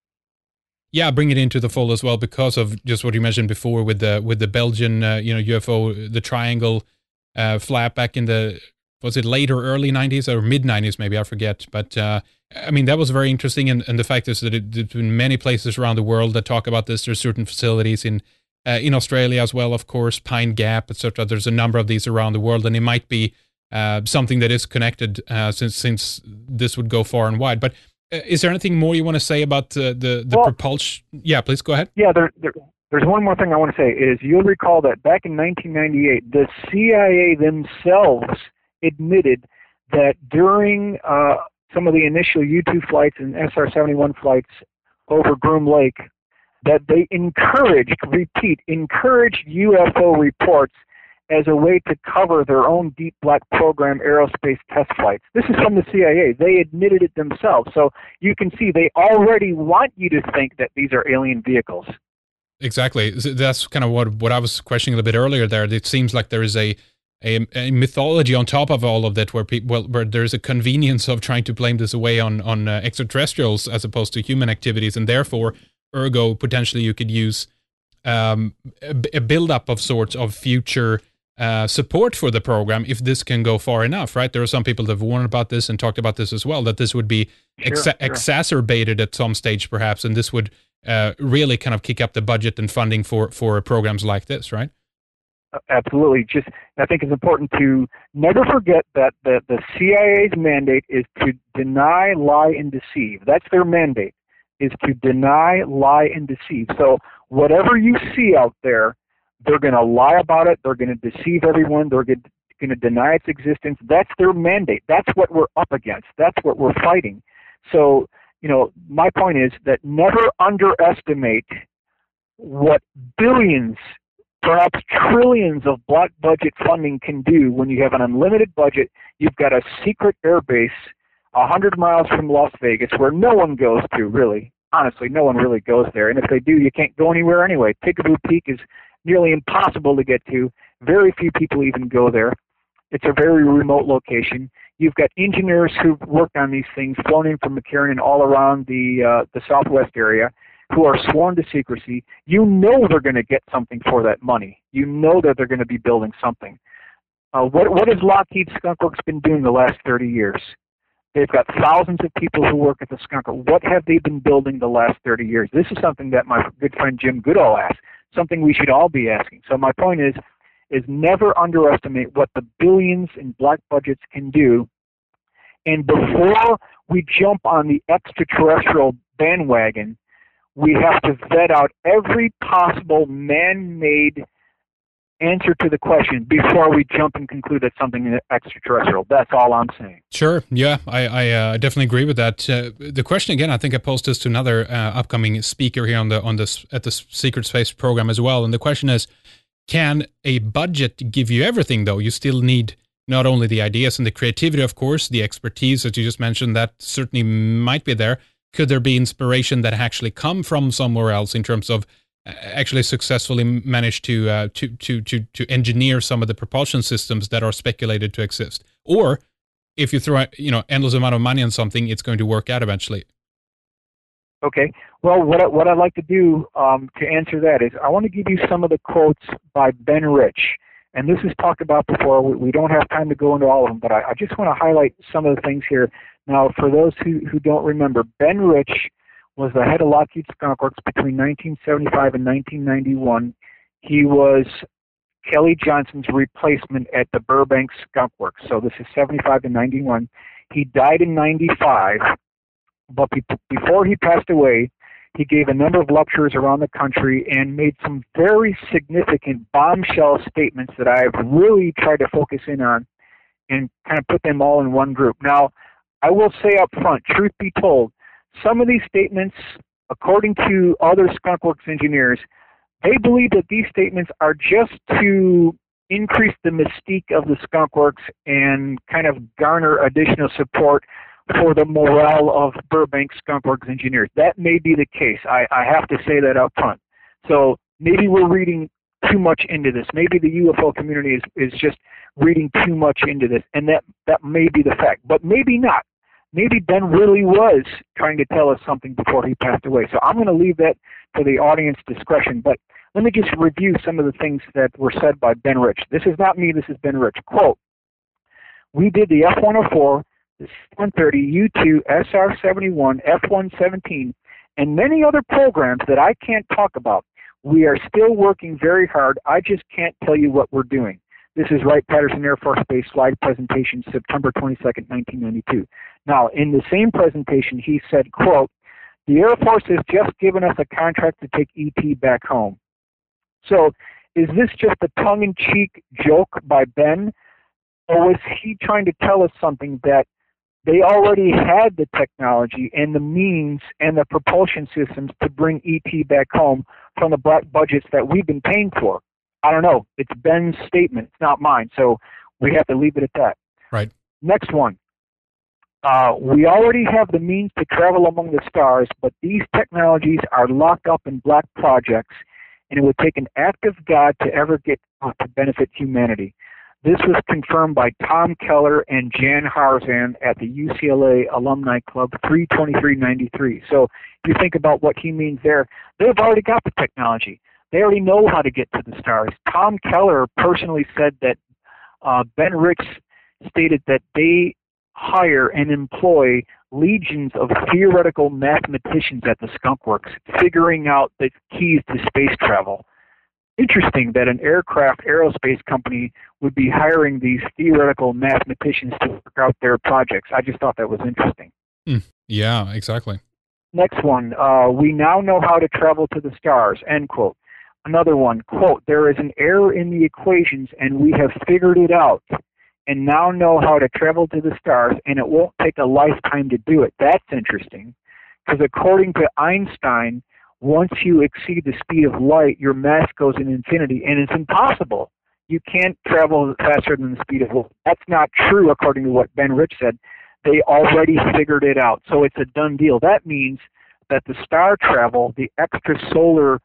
Yeah, bring it into the fold as well because of just what you mentioned before with the with the Belgian uh, you know U F O, the triangle uh, flap back in the. Was it late or early nineties or mid nineties? Maybe I forget. But uh, I mean, that was very interesting. And, and the fact is that it, there's been many places around the world that talk about this. There's certain facilities in uh, in Australia as well, of course, Pine Gap, et cetera. There's a number of these around the world, and it might be uh, something that is connected uh, since since this would go far and wide. But uh, is there anything more you want to say about uh, the the well, propulsion? Yeah, please go ahead. Yeah, there, there, there's one more thing I want to say. Is you'll recall that back in nineteen ninety-eight, the C I A themselves admitted that during uh, some of the initial U two flights and S R seventy-one flights over Groom Lake, that they encouraged, repeat, encouraged U F O reports as a way to cover their own deep black program aerospace test flights. This is from the C I A. They admitted it themselves. So you can see they already want you to think that these are alien vehicles. Exactly. That's kind of what, what I was questioning a little bit earlier there. It seems like there is a A, a mythology on top of all of that, where people, well, where there's a convenience of trying to blame this away on on uh, extraterrestrials as opposed to human activities, and therefore, ergo, potentially you could use um, a, a buildup of sorts of future uh, support for the program if this can go far enough, right? There are some people that have warned about this and talked about this as well, that this would be sure, exa- sure. exacerbated at some stage, perhaps, and this would uh, really kind of kick up the budget and funding for for programs like this, right? Absolutely. Just, I think it's important to never forget that the, the C I A's mandate is to deny, lie, and deceive. That's their mandate, is to deny, lie, and deceive. So whatever you see out there, they're going to lie about it. They're going to deceive everyone. They're going to deny its existence. That's their mandate. That's what we're up against. That's what we're fighting. So, you know, my point is that never underestimate what billions, perhaps trillions of black budget funding can do when you have an unlimited budget. You've got a secret air base one hundred miles from Las Vegas where no one goes to, really. Honestly, no one really goes there. And if they do, you can't go anywhere anyway. Picaboo Peak is nearly impossible to get to. Very few people even go there. It's a very remote location. You've got engineers who've worked on these things, flown in from McCarran and all around the uh, the Southwest area, who are sworn to secrecy. You know they're going to get something for that money. You know that they're going to be building something. Uh, what what has Lockheed Skunk Works been doing the last thirty years? They've got thousands of people who work at the Skunk Works. What have they been building the last thirty years? This is something that my good friend Jim Goodall asked, something we should all be asking. So my point is, is never underestimate what the billions in black budgets can do. And before we jump on the extraterrestrial bandwagon, we have to vet out every possible man-made answer to the question before we jump and conclude that something is extraterrestrial. That's all I'm saying. Sure. Yeah, I, I uh, definitely agree with that. Uh, the question again, I think I posed this to another uh, upcoming speaker here on the on this at the Secret Space program as well. And the question is, can a budget give you everything? Though you still need not only the ideas and the creativity, of course, the expertise that you just mentioned. That certainly might be there. Could there be inspiration that actually come from somewhere else in terms of actually successfully managed to, uh, to to to to engineer some of the propulsion systems that are speculated to exist. Or if you throw you know endless amount of money on something, it's going to work out eventually. Okay. Well, what I, what I'd like to do um, to answer that is I want to give you some of the quotes by Ben Rich. And this is talked about before. We, we don't have time to go into all of them, but I, I just want to highlight some of the things here. Now, for those who, who don't remember, Ben Rich was the head of Lockheed Skunk Works between nineteen seventy-five and nineteen ninety-one. He was Kelly Johnson's replacement at the Burbank Skunk Works. So this is seventy-five to ninety-one. He died in ninety-five. But be before he passed away, he gave a number of lectures around the country and made some very significant bombshell statements that I've really tried to focus in on and kind of put them all in one group. Now, I will say up front, truth be told, some of these statements, according to other Skunk Works engineers, they believe that these statements are just to increase the mystique of the Skunk Works and kind of garner additional support for the morale of Burbank Skunk Works engineers. That may be the case. I, I have to say that up front. So maybe we're reading too much into this. Maybe the U F O community is, is just reading too much into this, and that, that may be the fact. But maybe not. Maybe Ben really was trying to tell us something before he passed away. So I'm going to leave that to the audience discretion. But let me just review some of the things that were said by Ben Rich. This is not me. This is Ben Rich. Quote, "We did the F one oh four, the C one thirty, U two, S R seventy-one, F one seventeen, and many other programs that I can't talk about. We are still working very hard. I just can't tell you what we're doing." This is Wright-Patterson Air Force Base slide presentation, September twenty-second, nineteen ninety-two. Now, in the same presentation, he said, quote, "The Air Force has just given us a contract to take E T back home." So, is this just a tongue-in-cheek joke by Ben, or was he trying to tell us something that they already had the technology and the means and the propulsion systems to bring E T back home from the budgets that we've been paying for? I don't know. It's Ben's statement. It's not mine. So we have to leave it at that. Right. Next one. Uh, we already have the means to travel among the stars, but these technologies are locked up in black projects, and it would take an act of God to ever get out to benefit humanity. This was confirmed by Tom Keller and Jan Harzan at the U C L A Alumni Club, three twenty-three ninety-three. So if you think about what he means there, they've already got the technology. They already know how to get to the stars. Tom Keller personally said that uh, Ben Rich stated that they hire and employ legions of theoretical mathematicians at the Skunk Works, figuring out the keys to space travel. Interesting that an aircraft aerospace company would be hiring these theoretical mathematicians to work out their projects. I just thought that was interesting. Mm, yeah, exactly. Next one, uh, we now know how to travel to the stars, end quote. Another one, quote, "There is an error in the equations and we have figured it out and now know how to travel to the stars, and it won't take a lifetime to do it." That's interesting, because according to Einstein, once you exceed the speed of light, your mass goes in infinity, and it's impossible. You can't travel faster than the speed of light. That's not true, according to what Ben Rich said. They already figured it out, so it's a done deal. That means that the star travel, the extrasolar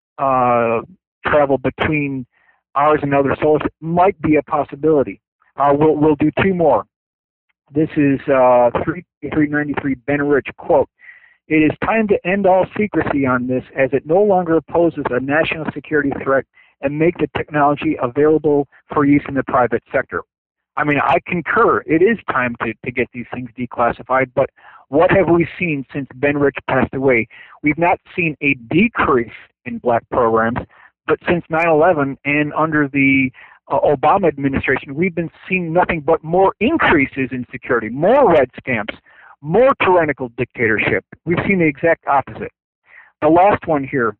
uh, travel between ours and other solars, might be a possibility. Uh, we'll, we'll do two more. This is uh, three ninety-three Ben Rich, quote, "It is time to end all secrecy on this, as it no longer poses a national security threat, and make the technology available for use in the private sector." I mean, I concur. It is time to, to get these things declassified, but what have we seen since Ben Rich passed away? We've not seen a decrease in black programs, but since nine eleven and under the uh, Obama administration, we've been seeing nothing but more increases in security, more red stamps, more tyrannical dictatorship. We've seen the exact opposite. The last one here,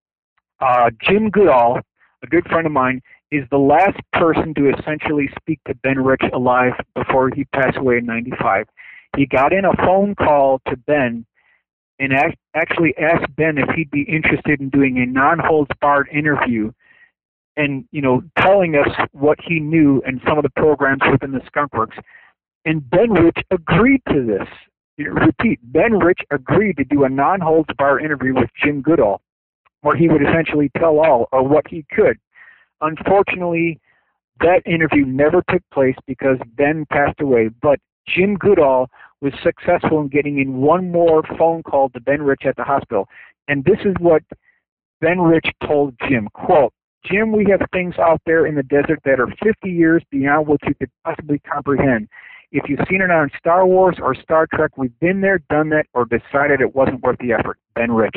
uh, Jim Goodall, a good friend of mine, is the last person to essentially speak to Ben Rich alive before he passed away in ninety-five. He got in a phone call to Ben and act, actually asked Ben if he'd be interested in doing a non-holds-barred interview and, you know, telling us what he knew and some of the programs within the Skunk Works. And Ben Rich agreed to this. Repeat, Ben Rich agreed to do a non-holds-barred interview with Jim Goodall. where he would essentially tell all, or what he could. Unfortunately, that interview never took place because Ben passed away, but Jim Goodall was successful in getting in one more phone call to Ben Rich at the hospital. And this is what Ben Rich told Jim, quote, "Jim, we have things out there in the desert that are fifty years beyond what you could possibly comprehend. If you've seen it on Star Wars or Star Trek, we've been there, done that, or decided it wasn't worth the effort." Ben Rich.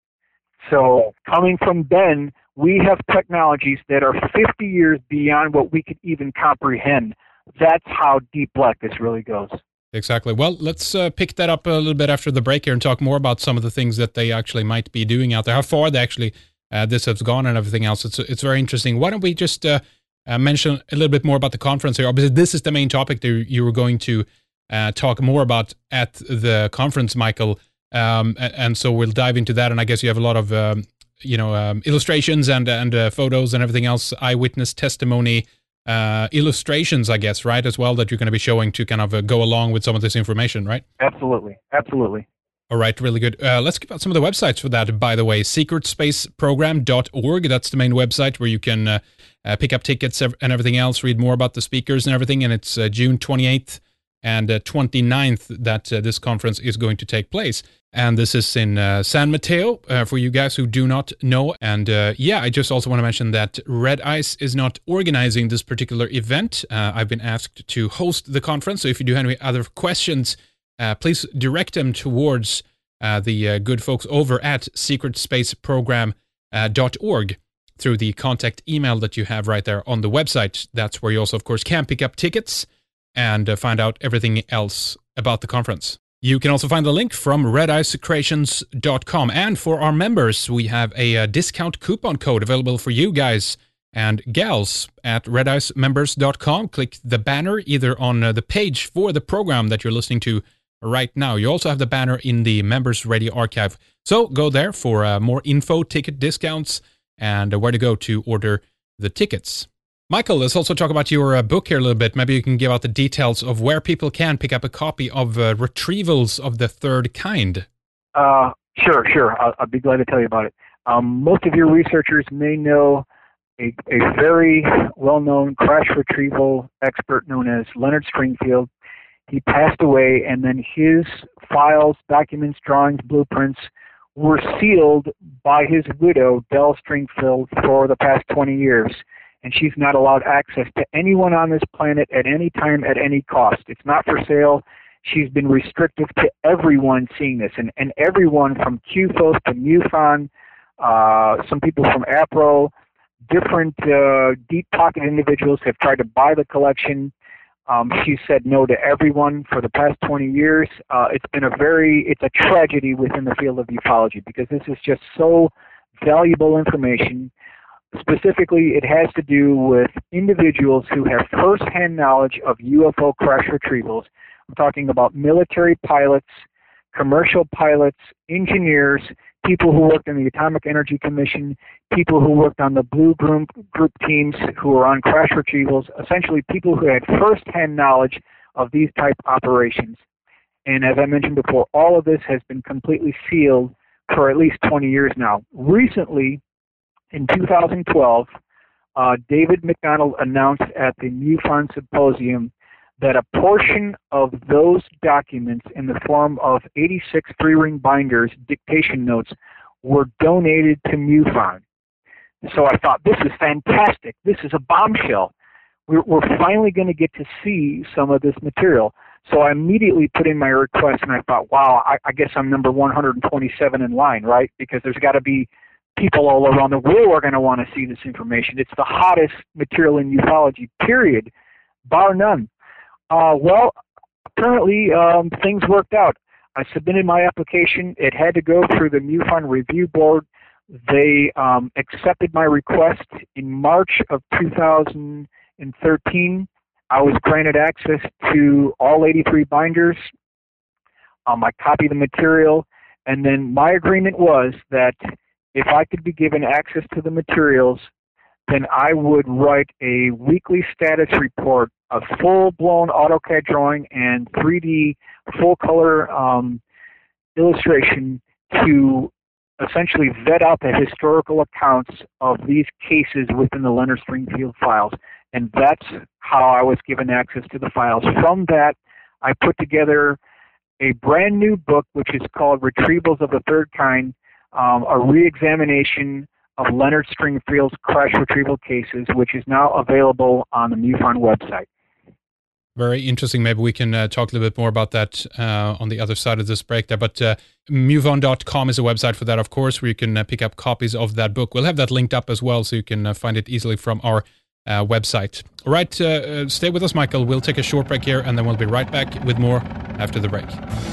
So coming from Ben, we have technologies that are fifty years beyond what we could even comprehend. That's how deep black this really goes. Exactly. Well, let's uh, pick that up a little bit after the break here and talk more about some of the things that they actually might be doing out there, how far they actually uh, this has gone and everything else. It's it's very interesting. Why don't we just uh, uh, mention a little bit more about the conference here? Obviously, this is the main topic that you were going to uh, talk more about at the conference, Michael. Um, and so we'll dive into that. And I guess you have a lot of um, you know um, illustrations and and uh, photos and everything else, eyewitness testimony. Uh, illustrations, I guess, right, as well, that you're going to be showing to kind of uh, go along with some of this information, right? Absolutely. Absolutely. All right, really good. Uh, let's give out some of the websites for that, by the way. secret space program dot org, that's the main website where you can uh, uh, pick up tickets and everything else, read more about the speakers and everything, and it's uh, June twenty-eighth and uh, twenty-ninth that uh, this conference is going to take place. And this is in uh, San Mateo, uh, for you guys who do not know. And uh, yeah, I just also want to mention that Red Ice is not organizing this particular event. Uh, I've been asked to host the conference, so if you do have any other questions, uh, please direct them towards uh, the uh, good folks over at secret space program dot org through the contact email that you have right there on the website. That's where you also, of course, can pick up tickets and uh, find out everything else about the conference. You can also find the link from red ice creations dot com. And for our members, we have a uh, discount coupon code available for you guys and gals at red ice members dot com. Click the banner either on uh, the page for the program that you're listening to right now. You also have the banner in the Members Radio Archive. So go there for uh, more info, ticket discounts, and uh, where to go to order the tickets. Michael, let's also talk about your uh, book here a little bit. Maybe you can give out the details of where people can pick up a copy of uh, Retrievals of the Third Kind. Uh, sure, sure. I'll, I'll be glad to tell you about it. Um, most of your researchers may know a, a very well-known crash retrieval expert known as Leonard Stringfield. He passed away, and then his files, documents, drawings, blueprints were sealed by his widow, Dell Stringfield, for the past twenty years. And she's not allowed access to anyone on this planet at any time, at any cost. It's not for sale. She's been restrictive to everyone seeing this, and, and everyone from Q F O S to MUFON, uh, some people from APRO, different uh, deep-pocket individuals have tried to buy the collection. Um, she said no to everyone for the past twenty years. Uh, it's been a very, it's a tragedy within the field of ufology because this is just so valuable information. Specifically, it has to do with individuals who have first-hand knowledge of U F O crash retrievals. I'm talking about military pilots, commercial pilots, engineers, people who worked in the Atomic Energy Commission, people who worked on the Blue Group, group teams who were on crash retrievals, essentially people who had first-hand knowledge of these type operations. And as I mentioned before, all of this has been completely sealed for at least twenty years now. Recently, in two thousand twelve, uh, David McDonald announced at the MUFON Symposium that a portion of those documents in the form of eighty-six three-ring binders, dictation notes, were donated to MUFON. So I thought, this is fantastic. This is a bombshell. We're, we're finally going to get to see some of this material. So I immediately put in my request, and I thought, wow, I, I guess I'm number one hundred twenty-seven in line, right? Because there's got to be people all around the world are going to want to see this information. It's the hottest material in ufology, period, bar none. Uh, well, apparently um, things worked out. I submitted my application. It had to go through the MUFON Review Board. They um, accepted my request in March of two thousand thirteen. I was granted access to all eighty-three binders. Um, I copied the material, and then my agreement was that if I could be given access to the materials, then I would write a weekly status report, a full-blown AutoCAD drawing and three D full-color um, illustration to essentially vet out the historical accounts of these cases within the Leonard Stringfield files. And that's how I was given access to the files. From that, I put together a brand new book, which is called Retrievals of the Third Kind, um, a re-examination of Leonard Stringfield's crash retrieval cases, which is now available on the MUFON website. Very interesting. Maybe we can uh, talk a little bit more about that uh, on the other side of this break there. But uh, MUFON dot com is a website for that, of course, where you can uh, pick up copies of that book. We'll have that linked up as well, so you can uh, find it easily from our uh, website. All right, uh, uh, stay with us, Michael. We'll take a short break here, and then we'll be right back with more after the break.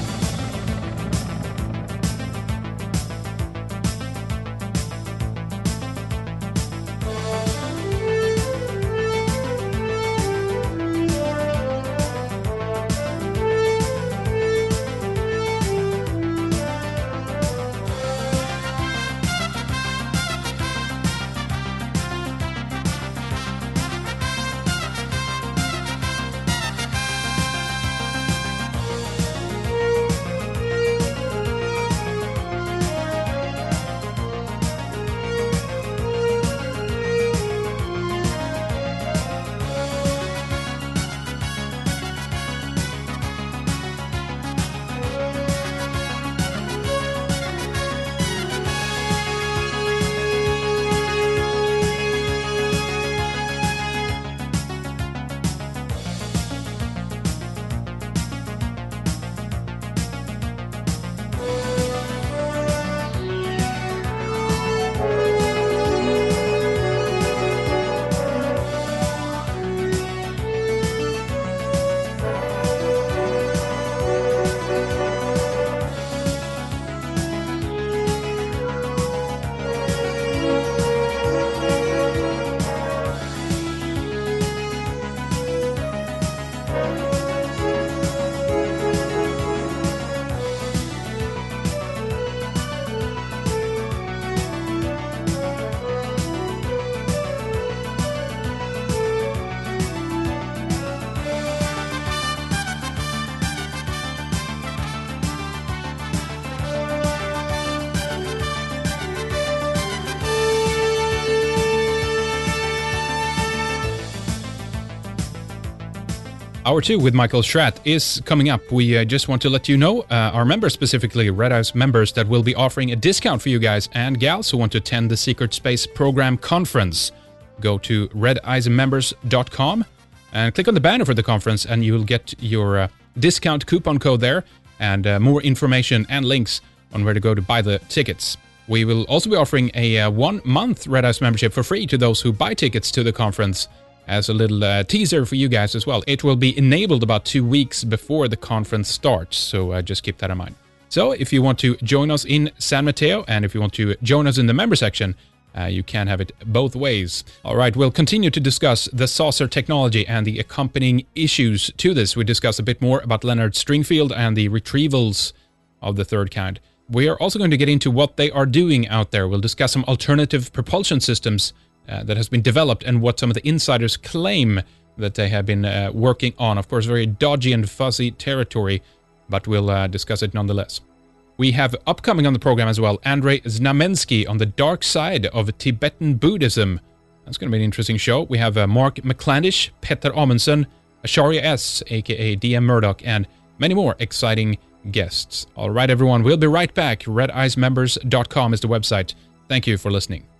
Hour two with Michael Schratt is coming up. We uh, just want to let you know, uh, our members, specifically Red Eyes members, that we'll be offering a discount for you guys and gals who want to attend the Secret Space Program Conference. Go to red eyes members dot com and click on the banner for the conference, and you will get your uh, discount coupon code there and uh, more information and links on where to go to buy the tickets. We will also be offering a uh, one-month Red Eyes membership for free to those who buy tickets to the conference, as a little uh, teaser for you guys as well. It will be enabled about two weeks before the conference starts, so uh, just keep that in mind. So if you want to join us in San Mateo, and if you want to join us in the member section, uh, you can have it both ways. All right, we'll continue to discuss the saucer technology and the accompanying issues to this. We discuss a bit more about Leonard Stringfield and the retrievals of the third kind. We are also going to get into what they are doing out there. We'll discuss some alternative propulsion systems Uh, that has been developed and what some of the insiders claim that they have been uh, working on. Of course, very dodgy and fuzzy territory, but we'll uh, discuss it nonetheless. We have upcoming on the program as well, Andrei Znamensky on the dark side of Tibetan Buddhism. That's going to be an interesting show. We have uh, Mark McClandish, Petter Amundsen, Acharya S, aka D M Murdoch, and many more exciting guests. All right, everyone, we'll be right back. red eyes members dot com is the website. Thank you for listening.